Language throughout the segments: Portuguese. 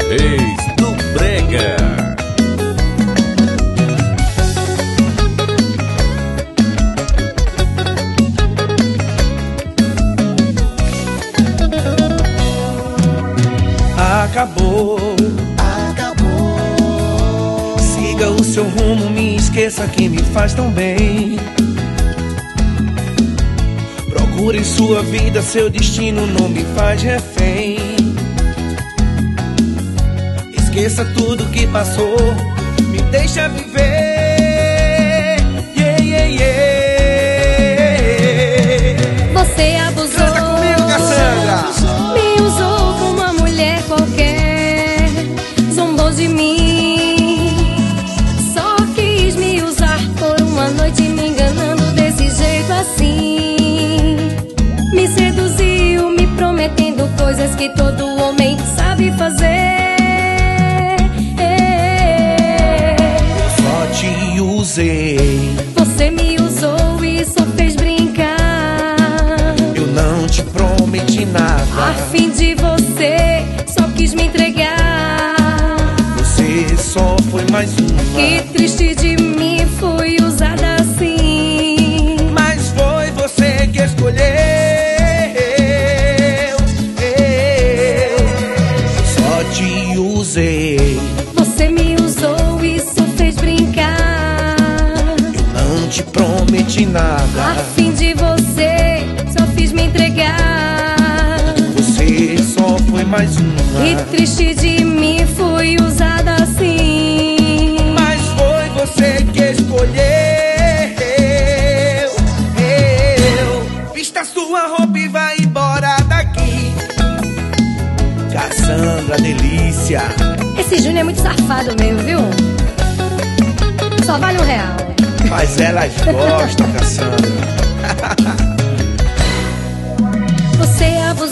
Reis do Brega. Acabou. Siga o seu rumo, me esqueça que me faz tão bem. Procure sua vida, seu destino não me faz refém. Esqueça tudo que passou, me deixa viver. Yeah, yeah, yeah. Você abusou. Canta comigo, Cassandra. Me usou como uma mulher qualquer. Zombou de mim. Só quis me usar por uma noite, me enganando desse jeito assim. Me seduziu, me prometendo coisas que todo homem sabe fazer. Te usei. Você me usou e só fez brincar. Eu não te prometi nada. A fim de você, só quis me entregar. Você só foi mais uma. Que triste de mim, fui usada assim. Mas foi você que escolheu. Eu só te usei. Você me usou e só fez brincar. Não te prometi nada. A fim de você, só fiz me entregar. Você só foi mais uma. Que triste de mim, fui usada assim. Mas foi você que escolheu. Vista sua roupa e vai embora daqui. Cassandra, delícia. Esse Júnior é muito safado mesmo, viu? Só vale R$1. Mas elas gostam, Cassandra. Você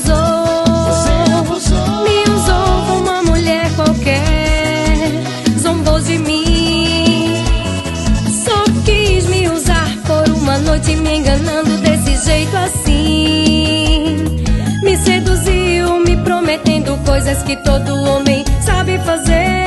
abusou, me usou como uma mulher qualquer. Zombou de mim. Só quis me usar por uma noite, me enganando desse jeito assim. Me seduziu, me prometendo coisas que todo homem sabe fazer.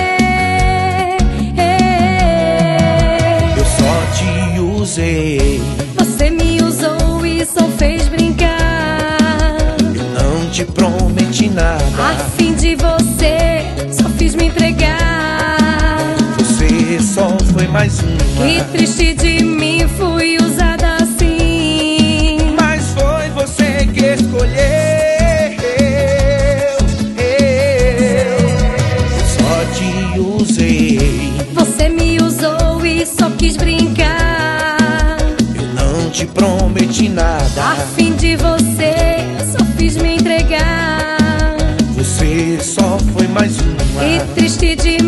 Usei. Você me usou e só fez brincar. Eu não te prometi nada. A fim de você, só fiz me entregar. Você só foi mais uma. Que triste de mim, fui usada assim. Mas foi você que escolheu. Eu só te usei. Você me usou e só quis brincar. Não te prometi nada. A fim de você, só fiz me entregar. Você só foi mais uma. Que triste de